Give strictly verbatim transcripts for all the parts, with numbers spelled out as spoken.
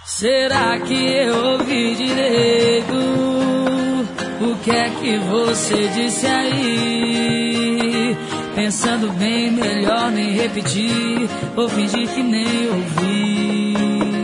Será que eu ouvi direito? O que é que você disse aí? Pensando bem, melhor nem repetir ou fingir que nem ouvi.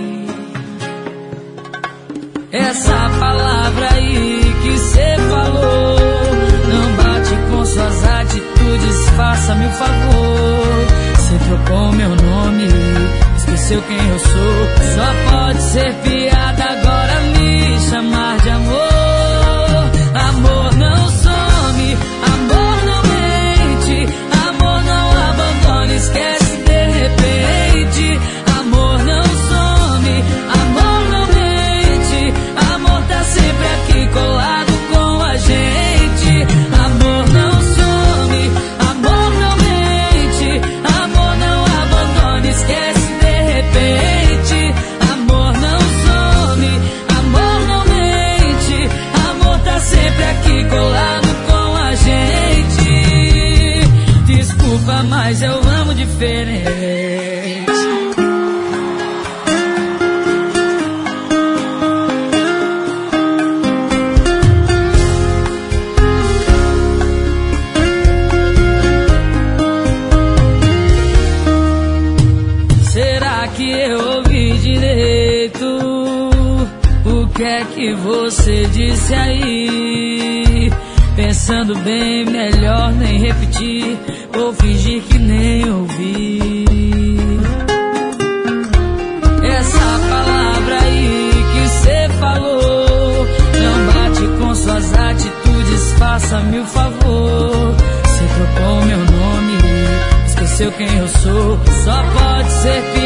Essa palavra aí que cê falou não bate com suas atitudes, faça-me o favor. Cê trocou meu nome, esqueceu quem eu sou. Só pode ser piada agora me chamar de amor. Amor não some, amor não mente, amor não abandona, esquece de repente. Amor não some, amor não mente, amor tá sempre aqui colado com a gente. Amor não some, amor não mente, amor não abandona, esquece de repente. Amor não some, amor não mente, amor tá sempre aqui colado com a gente. Desculpa, mas eu amo diferente. Será que eu ouvi direito? O que é que você disse aí? Pensando bem, melhor nem repetir ou fingir que nem ouvi. Essa palavra aí que cê falou não bate com suas atitudes, faça-me o favor. Cê trocou meu nome, esqueceu quem eu sou. Só pode ser que